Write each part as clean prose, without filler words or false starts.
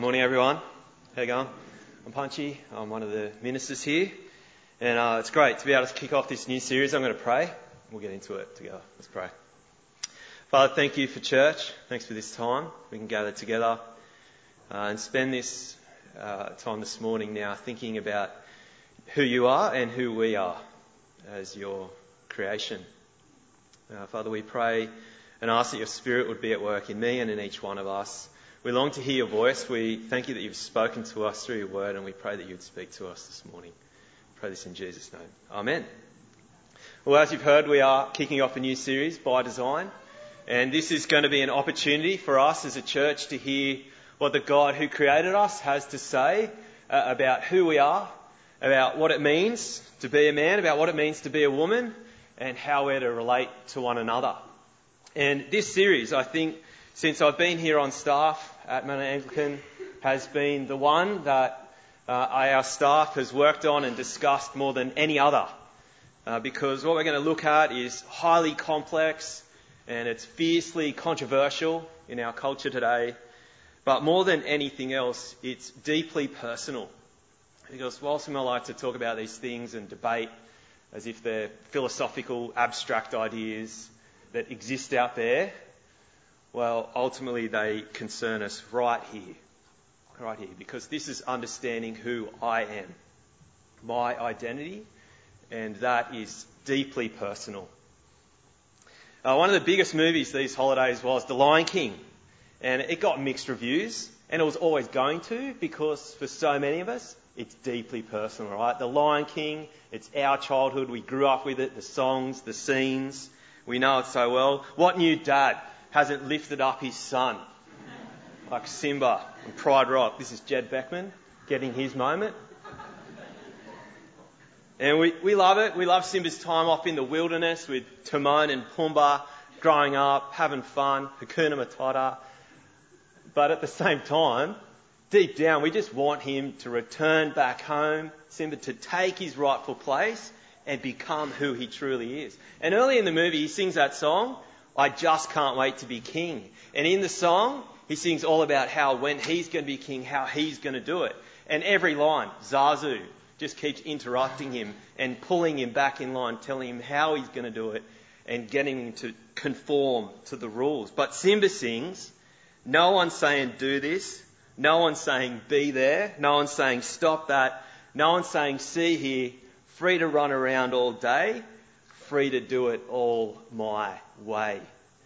Morning, everyone. How you going? I'm Punchy. I'm one of the ministers here. And it's great to be able to kick off this new series. I'm going to pray. We'll get into it together. Let's pray. Father, thank you for church. Thanks for this time. We can gather together and spend this time this morning now thinking about who you are and who we are as your creation. Father, we pray and ask that your Spirit would be at work in me and in each one of us. We long to hear your voice. We thank you that you've spoken to us through your word, and we pray that you'd speak to us this morning. We pray this in Jesus' name. Amen. Well, as you've heard, we are kicking off a new series, By Design. And this is going to be an opportunity for us as a church to hear what the God who created us has to say about who we are, about what it means to be a man, about what it means to be a woman, and how we're to relate to one another. And this series, I think, since I've been here on staff at Mount Anglican, has been the one that our staff has worked on and discussed more than any other. Because what we're going to look at is highly complex and it's fiercely controversial in our culture today. But more than anything else, it's deeply personal. Because whilst we might like to talk about these things and debate as if they're philosophical, abstract ideas that exist out there, well, ultimately they concern us right here, because this is understanding who I am, my identity, and that is deeply personal. One of the biggest movies these holidays was The Lion King, and it got mixed reviews, and it was always going to, because for so many of us, it's deeply personal, right? The Lion King, it's our childhood, we grew up with it, the songs, the scenes, we know it so well. What new dad hasn't lifted up his son like Simba and Pride Rock? This is Jed Beckman getting his moment. And we love it. We love Simba's time off in the wilderness with Timon and Pumbaa, growing up, having fun, Hakuna Matata. But at the same time, deep down, we just want him to return back home, Simba to take his rightful place and become who he truly is. And early in the movie, he sings that song, I Just Can't Wait to Be King. And in the song, he sings all about how when he's going to be king, how he's going to do it. And every line, Zazu just keeps interrupting him and pulling him back in line, telling him how he's going to do it and getting him to conform to the rules. But Simba sings, no one's saying do this, no one's saying be there, no one's saying stop that, no one's saying see here, free to run around all day, free to do it all my way.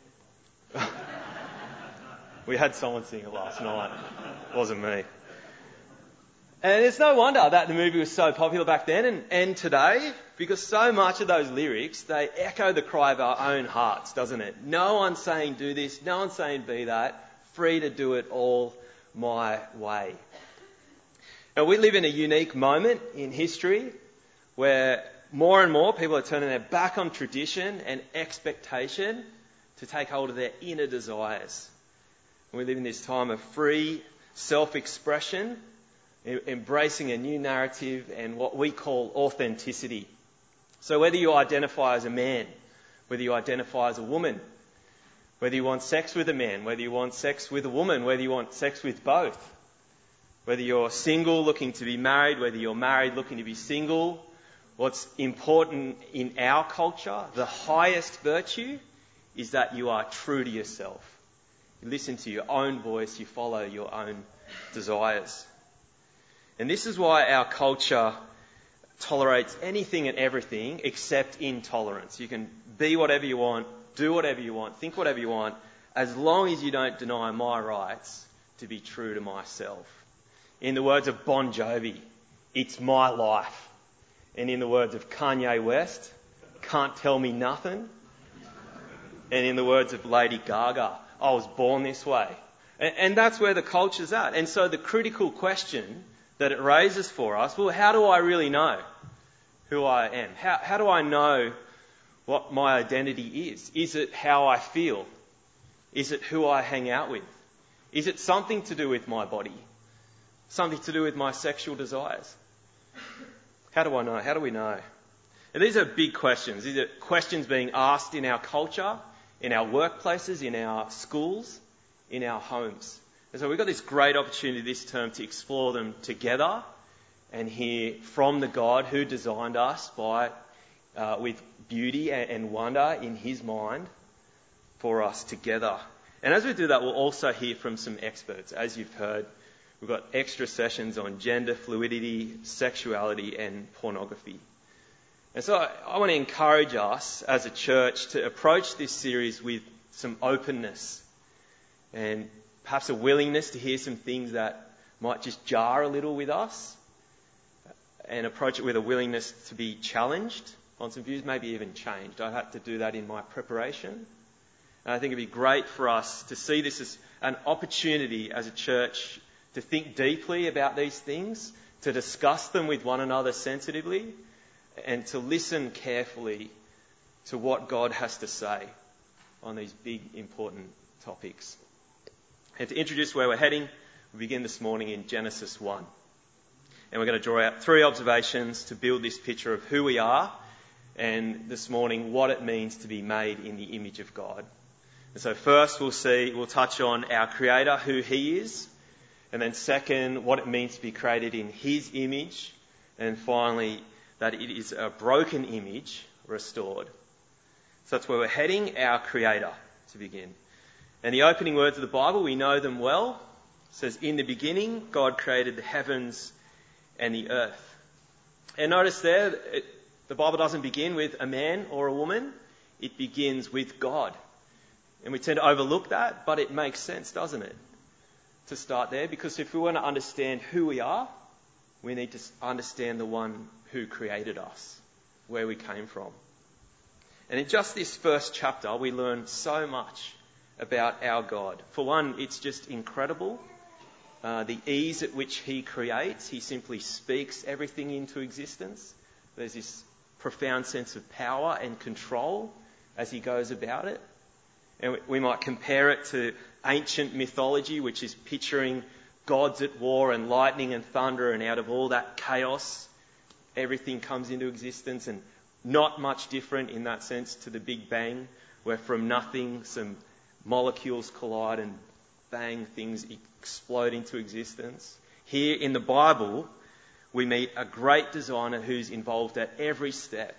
We had someone sing it last night. It wasn't me. And it's no wonder that the movie was so popular back then and today, because so much of those lyrics, they echo the cry of our own hearts, doesn't it? No one's saying do this, no one's saying be that, free to do it all my way. Now, we live in a unique moment in history where more and more people are turning their back on tradition and expectation to take hold of their inner desires. We live in this time of free self-expression, embracing a new narrative and what we call authenticity. So whether you identify as a man, whether you identify as a woman, whether you want sex with a man, whether you want sex with a woman, whether you want sex with both, whether you're single looking to be married, whether you're married looking to be single, what's important in our culture, the highest virtue, is that you are true to yourself. You listen to your own voice, you follow your own desires. And this is why our culture tolerates anything and everything except intolerance. You can be whatever you want, do whatever you want, think whatever you want, as long as you don't deny my rights to be true to myself. In the words of Bon Jovi, it's my life. And in the words of Kanye West, can't tell me nothing. And in the words of Lady Gaga, I was born this way. And that's where the culture's at. And so the critical question that it raises for us, well, how do I really know who I am? How do I know what my identity is? Is it how I feel? Is it who I hang out with? Is it something to do with my body? Something to do with my sexual desires? How do I know? How do we know? And these are big questions. These are questions being asked in our culture, in our workplaces, in our schools, in our homes. And so we've got this great opportunity this term to explore them together and hear from the God who designed us with beauty and wonder in his mind for us together. And as we do that, we'll also hear from some experts. As you've heard, we've got extra sessions on gender fluidity, sexuality and pornography. And so I want to encourage us as a church to approach this series with some openness and perhaps a willingness to hear some things that might just jar a little with us, and approach it with a willingness to be challenged on some views, maybe even changed. I had to do that in my preparation. And I think it'd be great for us to see this as an opportunity as a church to think deeply about these things, to discuss them with one another sensitively, and to listen carefully to what God has to say on these big, important topics. And to introduce where we're heading, we begin this morning in Genesis 1. And we're going to draw out 3 observations to build this picture of who we are, and this morning what it means to be made in the image of God. And so first we'll touch on our Creator, who he is, and then second, what it means to be created in his image, and finally, that it is a broken image restored. So that's where we're heading, our Creator, to begin. And the opening words of the Bible, we know them well. It says, "In the beginning, God created the heavens and the earth." And notice there, the Bible doesn't begin with a man or a woman. It begins with God. And we tend to overlook that, but it makes sense, doesn't it, to start there? Because if we want to understand who we are, we need to understand the one who created us, where we came from. And in just this first chapter, we learn so much about our God. For one, it's just incredible. The ease at which he creates. He simply speaks everything into existence. There's this profound sense of power and control as he goes about it. And we might compare it to ancient mythology, which is picturing gods at war and lightning and thunder, and out of all that chaos, everything comes into existence, and not much different in that sense to the Big Bang, where from nothing some molecules collide and bang, things explode into existence. Here in the Bible, we meet a great designer who's involved at every step.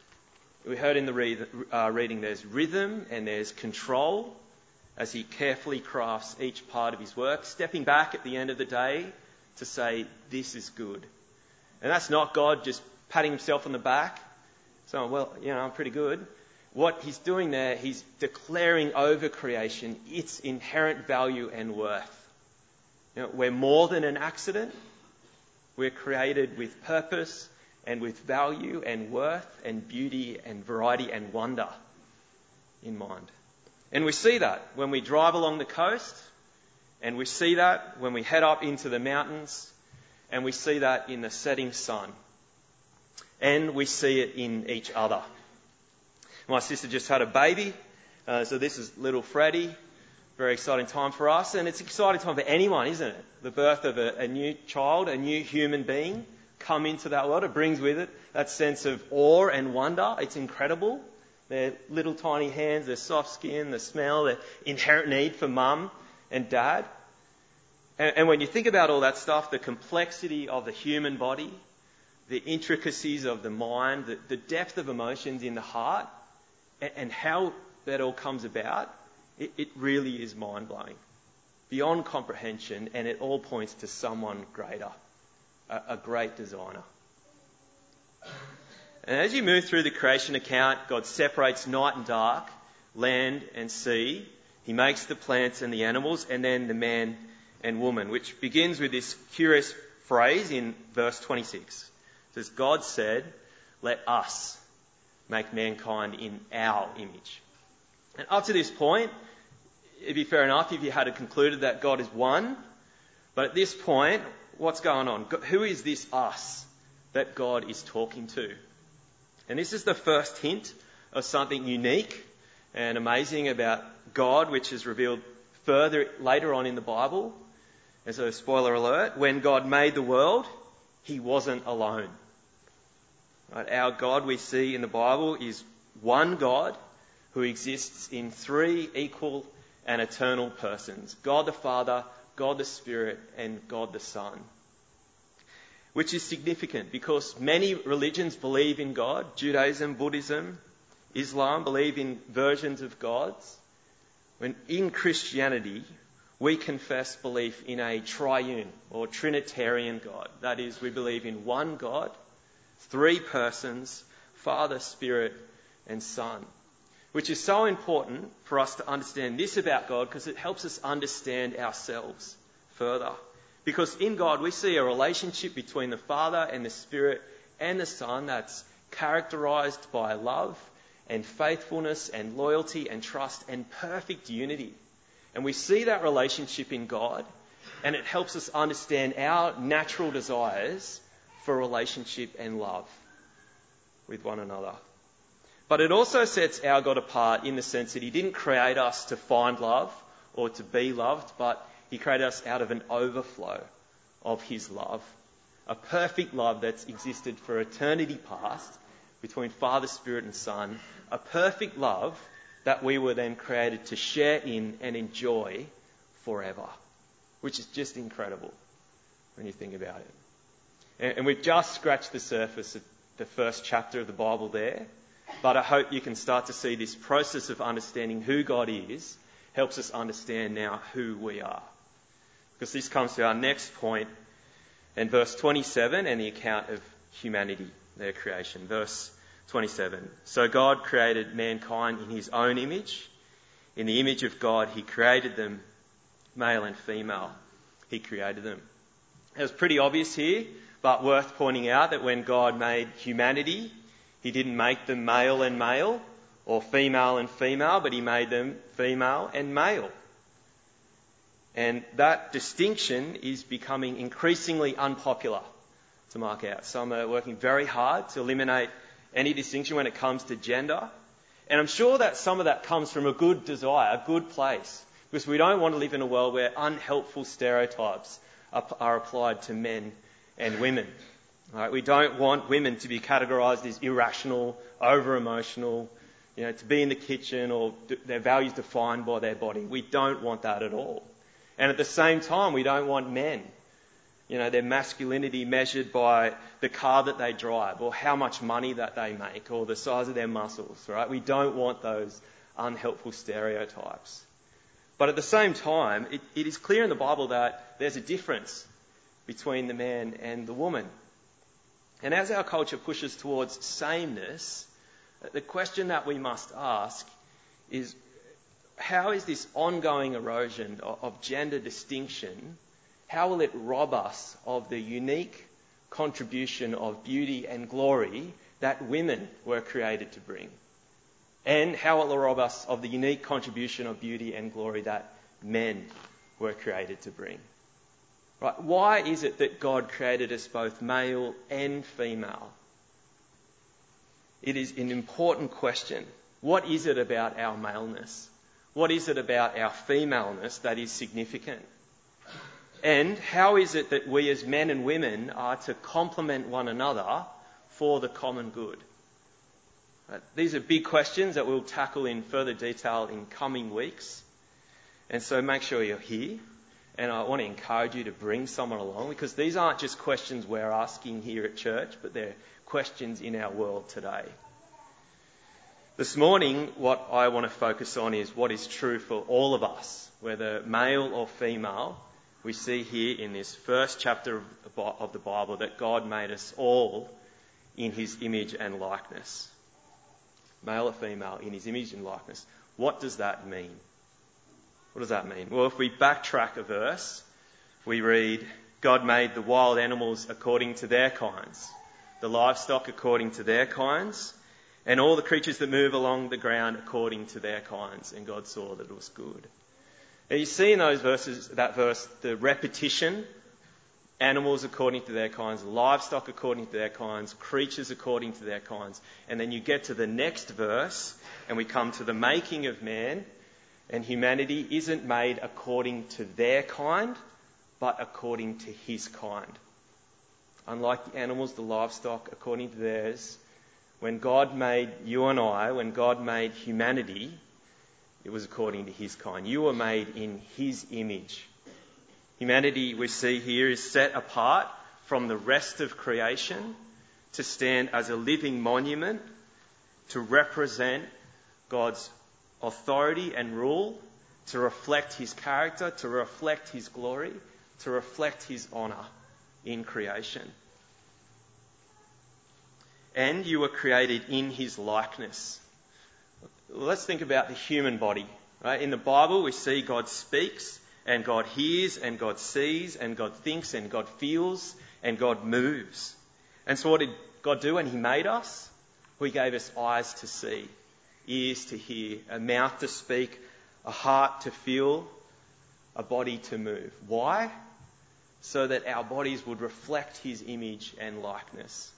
We heard in the reading there's rhythm and there's control as he carefully crafts each part of his work, stepping back at the end of the day to say, this is good. And that's not God just patting himself on the back, saying, well, I'm pretty good. What he's doing there, he's declaring over creation its inherent value and worth. We're more than an accident. We're created with purpose and with value and worth and beauty and variety and wonder in mind. And we see that when we drive along the coast, and we see that when we head up into the mountains, and we see that in the setting sun. And we see it in each other. My sister just had a baby, so this is little Freddie. Very exciting time for us, and it's an exciting time for anyone, isn't it? The birth of a new child, a new human being, come into that world. It brings with it that sense of awe and wonder. It's incredible. Their little tiny hands, their soft skin, the smell, their inherent need for mum and dad. And when you think about all that stuff, the complexity of the human body, the intricacies of the mind, the depth of emotions in the heart, and how that all comes about, it really is mind-blowing, beyond comprehension, and it all points to someone greater, a great designer. And as you move through the creation account, God separates night and dark, land and sea. He makes the plants and the animals, and then the man and woman, which begins with this curious phrase in verse 26. It says, God said, let us make mankind in our image. And up to this point, it'd be fair enough if you had concluded that God is one. But at this point, what's going on? Who is this us that God is talking to? And this is the first hint of something unique and amazing about God, which is revealed further later on in the Bible. And so, spoiler alert, when God made the world, he wasn't alone. Right? Our God we see in the Bible is one God who exists in 3 equal and eternal persons. God the Father, God the Spirit, and God the Son. Which is significant because many religions believe in God. Judaism, Buddhism, Islam believe in versions of gods. When in Christianity, we confess belief in a triune or Trinitarian God. That is, we believe in one God, 3 persons, Father, Spirit, and Son. Which is so important for us to understand this about God because it helps us understand ourselves further. Because in God we see a relationship between the Father and the Spirit and the Son that's characterised by love and faithfulness and loyalty and trust and perfect unity. And we see that relationship in God, and it helps us understand our natural desires for relationship and love with one another. But it also sets our God apart in the sense that he didn't create us to find love or to be loved, but he created us out of an overflow of his love. A perfect love that's existed for eternity past between Father, Spirit and Son. A perfect love that we were then created to share in and enjoy forever. Which is just incredible when you think about it. And we've just scratched the surface of the first chapter of the Bible there. But I hope you can start to see this process of understanding who God is helps us understand now who we are. Because this comes to our next point in verse 27 and the account of humanity, their creation. Verse 27. So God created mankind in his own image. In the image of God, he created them, male and female. He created them. It was pretty obvious here, but worth pointing out that when God made humanity, he didn't make them male and male or female and female, but he made them female and male. And that distinction is becoming increasingly unpopular to mark out. Some are working very hard to eliminate any distinction when it comes to gender. And I'm sure that some of that comes from a good desire, a good place, because we don't want to live in a world where unhelpful stereotypes are applied to men and women. Right? We don't want women to be categorised as irrational, over-emotional, to be in the kitchen or their values defined by their body. We don't want that at all. And at the same time, we don't want men, their masculinity measured by the car that they drive or how much money that they make or the size of their muscles, right? We don't want those unhelpful stereotypes. But at the same time, it is clear in the Bible that there's a difference between the man and the woman. And as our culture pushes towards sameness, the question that we must ask is, how is this ongoing erosion of gender distinction, how will it rob us of the unique contribution of beauty and glory that women were created to bring? And how will it rob us of the unique contribution of beauty and glory that men were created to bring? Right? Why is it that God created us both male and female? It is an important question. What is it about our maleness? What is it about our femaleness that is significant? And how is it that we as men and women are to complement one another for the common good? Right? These are big questions that we'll tackle in further detail in coming weeks. And so make sure you're here. And I want to encourage you to bring someone along, because these aren't just questions we're asking here at church, but they're questions in our world today. This morning, what I want to focus on is what is true for all of us, whether male or female. We see here in this first chapter of the Bible that God made us all in his image and likeness. Male or female, in his image and likeness. What does that mean? What does that mean? Well, if we backtrack a verse, we read, God made the wild animals according to their kinds, the livestock according to their kinds, and all the creatures that move along the ground according to their kinds. And God saw that it was good. Now you see in those verses, that verse, the repetition, animals according to their kinds, livestock according to their kinds, creatures according to their kinds. And then you get to the next verse, and we come to the making of man, and humanity isn't made according to their kind, but according to his kind. Unlike the animals, the livestock, according to theirs, when God made you and I, when God made humanity, it was according to his kind. You were made in his image. Humanity, we see here, is set apart from the rest of creation to stand as a living monument to represent God's authority and rule, to reflect his character, to reflect his glory, to reflect his honour in creation. And you were created in his likeness. Let's think about the human body. Right? In the Bible, we see God speaks, and God hears, and God sees, and God thinks, and God feels, and God moves. And so what did God do when he made us? He gave us eyes to see, ears to hear, a mouth to speak, a heart to feel, a body to move. Why? So that our bodies would reflect his image and likeness.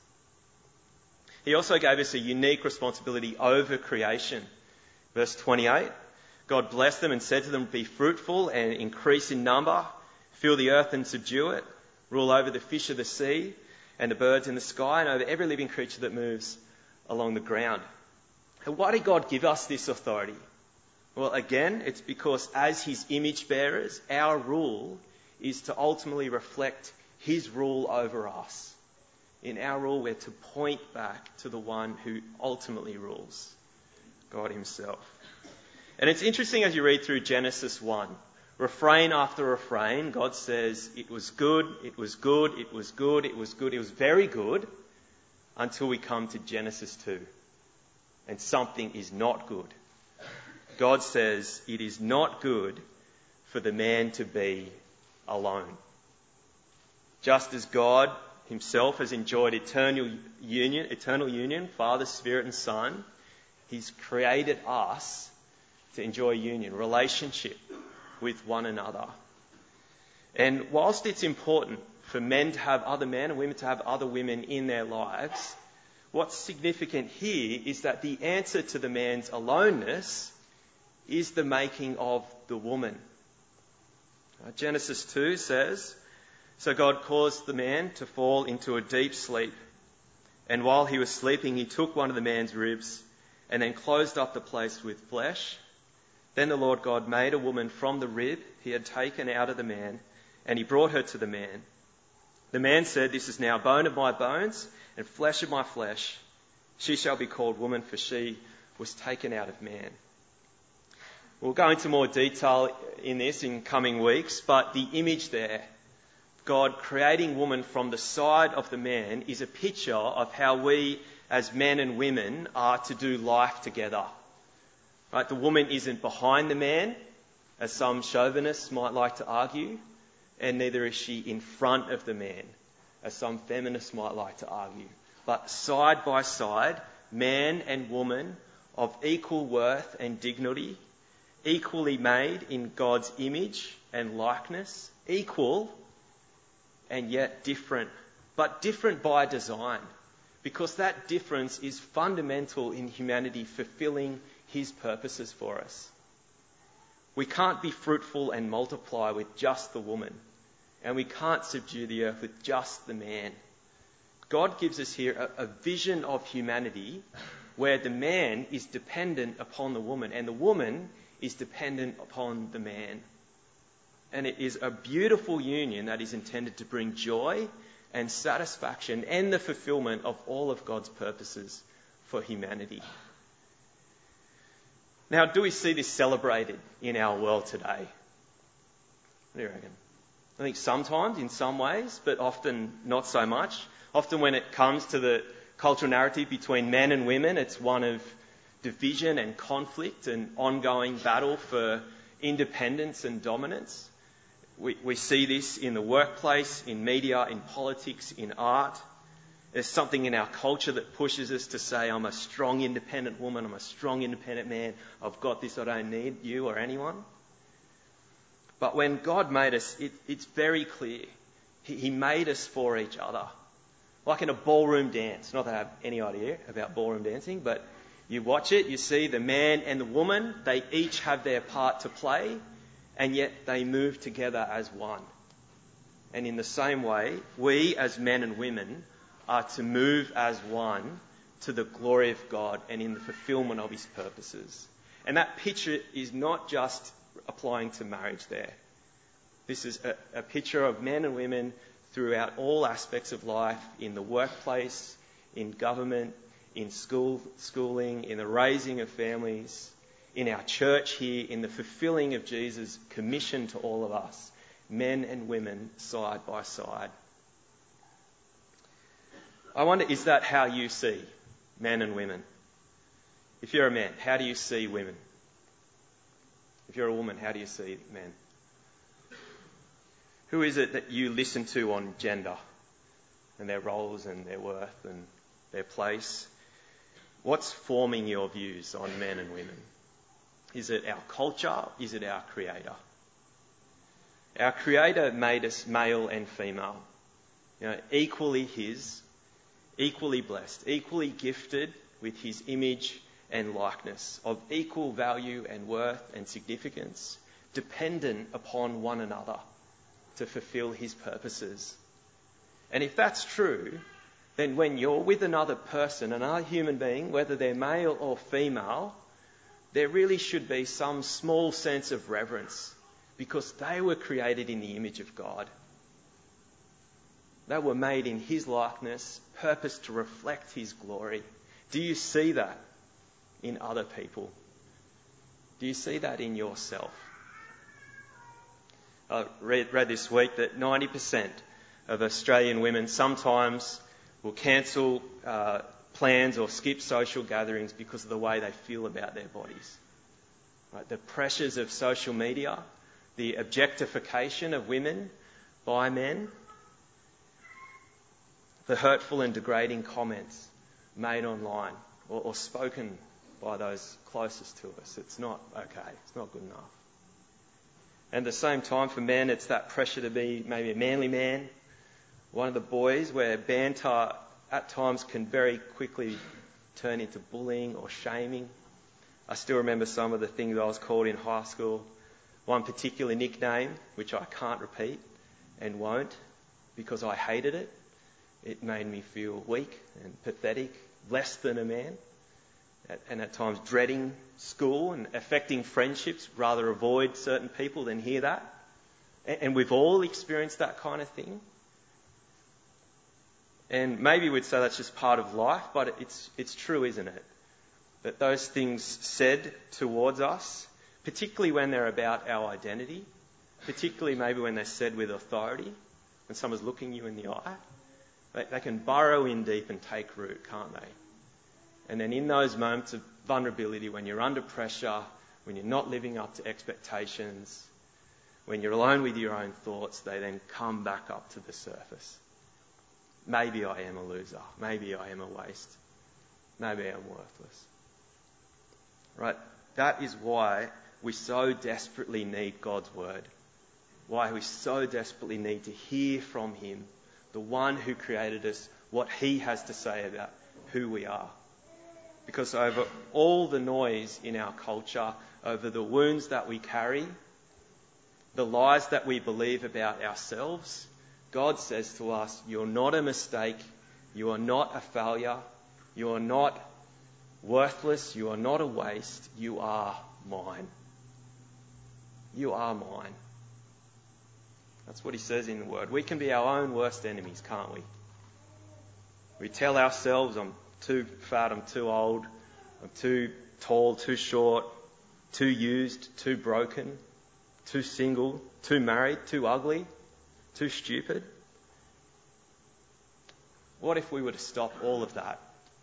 He also gave us a unique responsibility over creation. Verse 28, God blessed them and said to them, be fruitful and increase in number, fill the earth and subdue it, rule over the fish of the sea and the birds in the sky and over every living creature that moves along the ground. And why did God give us this authority? Well, again, it's because as his image bearers, our rule is to ultimately reflect his rule over us. In our rule, we're to point back to the one who ultimately rules, God himself. And it's interesting as you read through Genesis 1, refrain after refrain, God says, it was good, it was good, it was good, it was good, it was very good, until we come to Genesis 2. And something is not good. God says it is not good for the man to be alone. Just as God himself has enjoyed eternal union, Father, Spirit and Son, he's created us to enjoy union, relationship with one another. And whilst it's important for men to have other men and women to have other women in their lives, what's significant here is that the answer to the man's aloneness is the making of the woman. Genesis 2 says, so God caused the man to fall into a deep sleep. And while he was sleeping, he took one of the man's ribs and then closed up the place with flesh. Then the Lord God made a woman from the rib he had taken out of the man, and he brought her to the man. The man said, this is now bone of my bones and flesh of my flesh. She shall be called woman, for she was taken out of man. We'll go into more detail in this in coming weeks, but the image there, God creating woman from the side of the man, is a picture of how we as men and women are to do life together. Right? The woman isn't behind the man, as some chauvinists might like to argue, and neither is she in front of the man, as some feminists might like to argue. But side by side, man and woman of equal worth and dignity, equally made in God's image and likeness, equal and yet different, but different by design, because that difference is fundamental in humanity fulfilling his purposes for us. We can't be fruitful and multiply with just the woman, and we can't subdue the earth with just the man. God gives us here a vision of humanity where the man is dependent upon the woman and the woman is dependent upon the man. And it is a beautiful union that is intended to bring joy and satisfaction and the fulfillment of all of God's purposes for humanity. Now, do we see this celebrated in our world today? What do you reckon? I think sometimes, in some ways, but often not so much. Often when it comes to the cultural narrative between men and women, it's one of division and conflict and ongoing battle for independence and dominance. We see this in the workplace, in media, in politics, in art. There's something in our culture that pushes us to say, I'm a strong independent woman, I'm a strong independent man, I've got this, I don't need you or anyone. But when God made us, it's very clear. He made us for each other. Like in a ballroom dance. Not that I have any idea about ballroom dancing, but you watch it, you see the man and the woman, they each have their part to play, and yet they move together as one. And in the same way, we as men and women are to move as one to the glory of God and in the fulfillment of his purposes. And that picture is not just applying to marriage there. This is a picture of men and women throughout all aspects of life, in the workplace, in government, in schooling, in the raising of families, in our church here, in the fulfilling of Jesus' commission to all of us, men and women side by side. I wonder, is that how you see men and women? If you're a man, how do you see women? If you're a woman, how do you see men? Who is it that you listen to on gender and their roles and their worth and their place? What's forming your views on men and women? Is it our culture? Is it our Creator? Our Creator made us male and female, equally His, equally blessed, equally gifted with His image and likeness, of equal value and worth and significance, dependent upon one another to fulfill His purposes. And if that's true, then when you're with another person, another human being, whether they're male or female, there really should be some small sense of reverence, because they were created in the image of God. They were made in His likeness, purposed to reflect His glory. Do you see that in other people? Do you see that in yourself? I read this week that 90% of Australian women sometimes will cancel plans or skip social gatherings because of the way they feel about their bodies. Right? The pressures of social media, the objectification of women by men, the hurtful and degrading comments made online or spoken by those closest to us. It's not okay. It's not good enough. And at the same time, for men, it's that pressure to be maybe a manly man, one of the boys, where banter at times can very quickly turn into bullying or shaming. I still remember some of the things I was called in high school. One particular nickname, which I can't repeat and won't, because I hated it. It made me feel weak and pathetic, less than a man, and at times dreading school and affecting friendships, rather avoid certain people than hear that. And we've all experienced that kind of thing. And maybe we'd say that's just part of life, but it's true, isn't it? That those things said towards us, particularly when they're about our identity, particularly maybe when they're said with authority, when someone's looking you in the eye, they can burrow in deep and take root, can't they? And then in those moments of vulnerability, when you're under pressure, when you're not living up to expectations, when you're alone with your own thoughts, they then come back up to the surface. Maybe I am a loser. Maybe I am a waste. Maybe I'm worthless. Right? That is why we so desperately need God's word. Why we so desperately need to hear from Him, the one who created us, what He has to say about who we are. Because over all the noise in our culture, over the wounds that we carry, the lies that we believe about ourselves, God says to us, you're not a mistake, you are not a failure, you are not worthless, you are not a waste, you are mine. You are mine. That's what He says in the Word. We can be our own worst enemies, can't we? We tell ourselves, I'm too fat, I'm too old, I'm too tall, too short, too used, too broken, too single, too married, too ugly, too stupid. What if we were to stop all of that?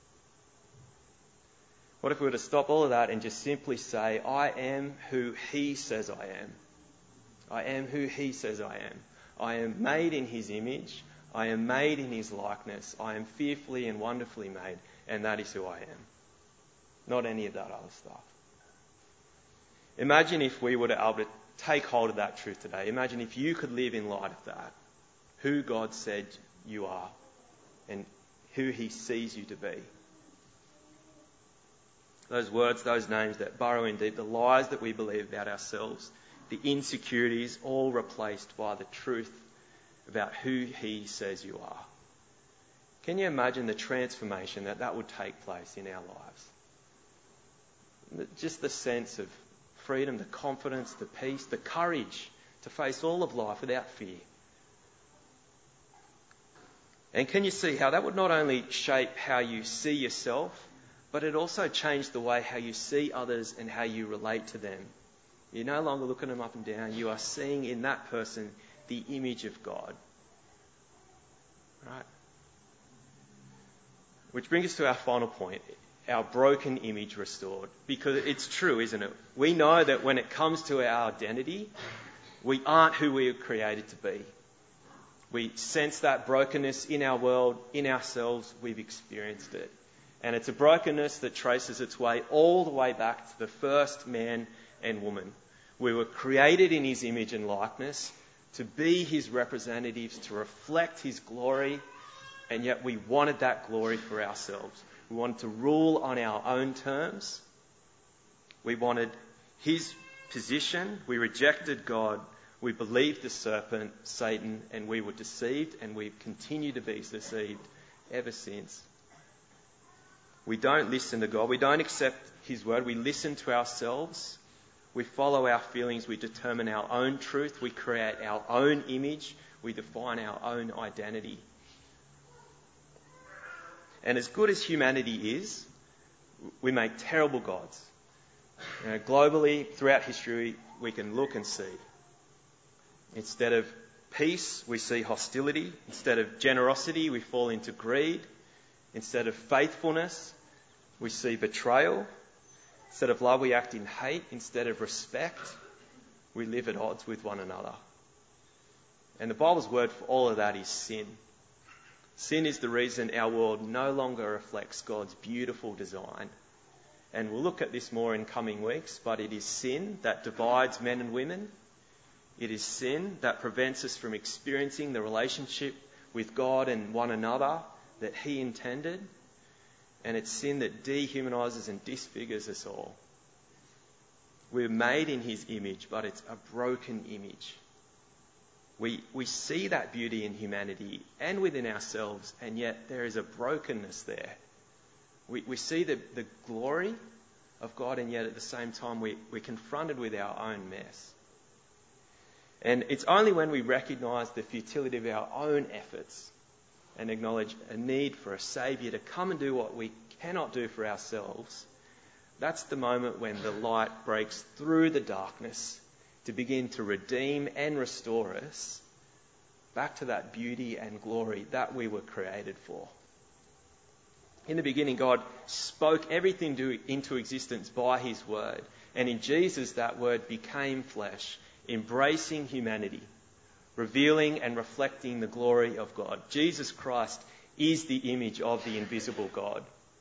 What if we were to stop all of that and just simply say, I am who He says I am. I am who He says I am. I am made in His image. I am made in His likeness. I am fearfully and wonderfully made, and that is who I am. Not any of that other stuff. Imagine if we were to able to take hold of that truth today. Imagine if you could live in light of that. Who God said you are and who He sees you to be. Those words, those names that burrow in deep, the lies that we believe about ourselves, the insecurities, all replaced by the truth about who He says you are. Can you imagine the transformation that would take place in our lives? Just the sense of freedom, the confidence, the peace, the courage to face all of life without fear. And can you see how that would not only shape how you see yourself, but it also changed the way how you see others and how you relate to them. You're no longer looking them up and down. You are seeing in that person the image of God. Right? Which brings us to our final point, our broken image restored. Because it's true, isn't it? We know that when it comes to our identity, we aren't who we were created to be. We sense that brokenness in our world, in ourselves. We've experienced it. And it's a brokenness that traces its way all the way back to the first man and woman. We were created in his image and likeness to be his representatives, to reflect his glory, and yet we wanted that glory for ourselves. We wanted to rule on our own terms. We wanted his position. We rejected God. We believed the serpent, Satan, and we were deceived, and we've continued to be deceived ever since. We don't listen to God. We don't accept his word. We listen to ourselves. We follow our feelings. We determine our own truth. We create our own image. We define our own identity. And as good as humanity is, we make terrible gods. Globally, throughout history, we can look and see. Instead of peace, we see hostility. Instead of generosity, we fall into greed. Instead of faithfulness, we see betrayal. Instead of love, we act in hate. Instead of respect, we live at odds with one another. And the Bible's word for all of that is sin. Sin is the reason our world no longer reflects God's beautiful design. And we'll look at this more in coming weeks, but it is sin that divides men and women. It is sin that prevents us from experiencing the relationship with God and one another that he intended. And it's sin that dehumanises and disfigures us all. We're made in his image, but it's a broken image. We see that beauty in humanity and within ourselves, and yet there is a brokenness there. We see the glory of God, and yet at the same time we're confronted with our own mess. And it's only when we recognise the futility of our own efforts and acknowledge a need for a saviour to come and do what we cannot do for ourselves, that's the moment when the light breaks through the darkness to begin to redeem and restore us back to that beauty and glory that we were created for. In the beginning, God spoke everything into existence by his word. And in Jesus, that word became flesh, embracing humanity, revealing and reflecting the glory of God. Jesus Christ is the image of the invisible God.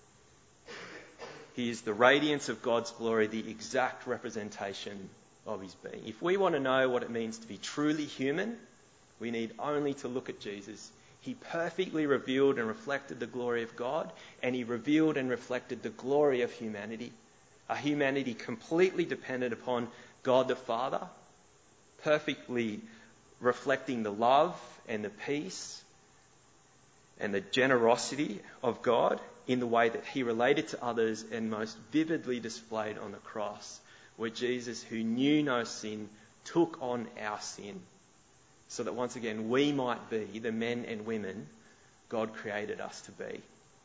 He is the radiance of God's glory, the exact representation of his being. If we want to know what it means to be truly human, we need only to look at Jesus. He perfectly revealed and reflected the glory of God, and he revealed and reflected the glory of humanity. A humanity completely dependent upon God the Father, perfectly reflecting the love and the peace and the generosity of God in the way that he related to others, and most vividly displayed on the cross, where Jesus, who knew no sin, took on our sin, so that once again we might be the men and women God created us to be.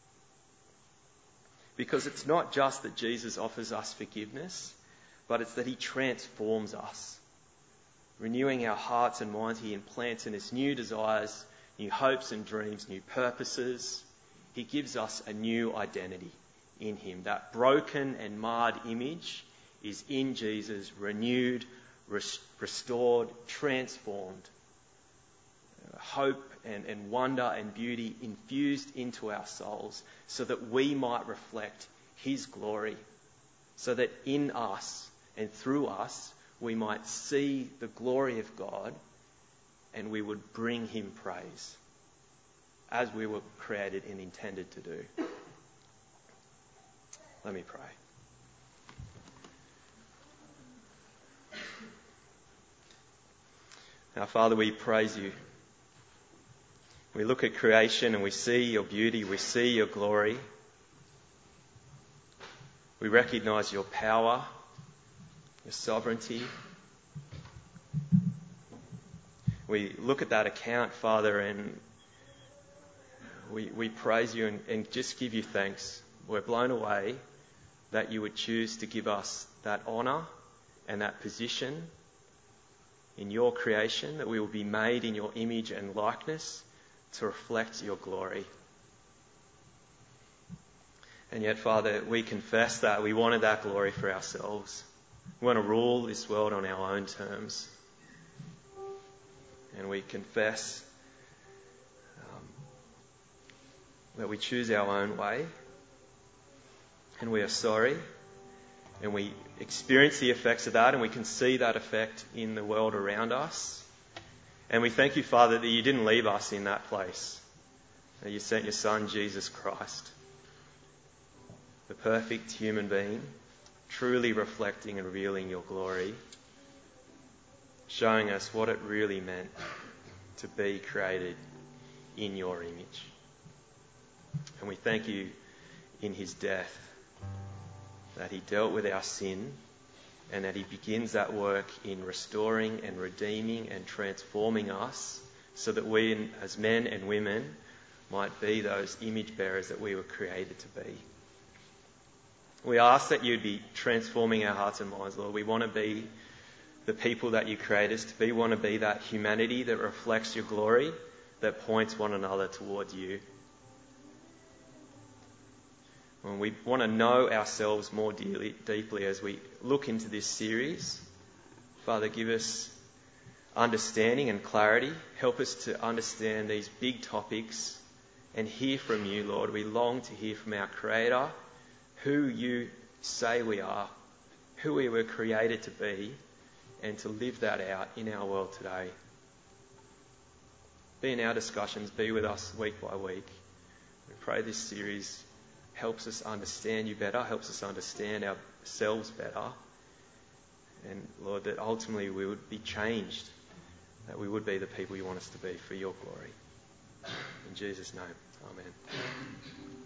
Because it's not just that Jesus offers us forgiveness, but it's that he transforms us. Renewing our hearts and minds, he implants in us new desires, new hopes and dreams, new purposes. He gives us a new identity in him. That broken and marred image is in Jesus, renewed, restored, transformed. Hope and wonder and beauty infused into our souls so that we might reflect his glory, so that in us and through us we might see the glory of God and we would bring him praise as we were created and intended to do. Let me pray. Now, Father, we praise you. We look at creation and we see your beauty, we see your glory. We recognise your power, your sovereignty. we look at that account, Father, and we praise you and just give you thanks. We're blown away that you would choose to give us that honour and that position in your creation, that we will be made in your image and likeness to reflect your glory. And yet, Father, we confess that we wanted that glory for ourselves. We want to rule this world on our own terms. And we confess that we choose our own way. And we are sorry. And we experience the effects of that, and we can see that effect in the world around us. And we thank you, Father, that you didn't leave us in that place. That you sent your Son, Jesus Christ, the perfect human being, truly reflecting and revealing your glory, showing us what it really meant to be created in your image. And we thank you in his death that he dealt with our sin, and that he begins that work in restoring and redeeming and transforming us so that we as men and women might be those image bearers that we were created to be. We ask that you'd be transforming our hearts and minds, Lord. We want to be the people that you create us to be. We want to be that humanity that reflects your glory, that points one another towards you. And we want to know ourselves more deeply as we look into this series. Father, give us understanding and clarity. Help us to understand these big topics and hear from you, Lord. We long to hear from our Creator, who you say we are, who we were created to be, and to live that out in our world today. Be in our discussions, be with us week by week. We pray this series helps us understand you better, helps us understand ourselves better. And Lord, that ultimately we would be changed, that we would be the people you want us to be for your glory. In Jesus' name, amen.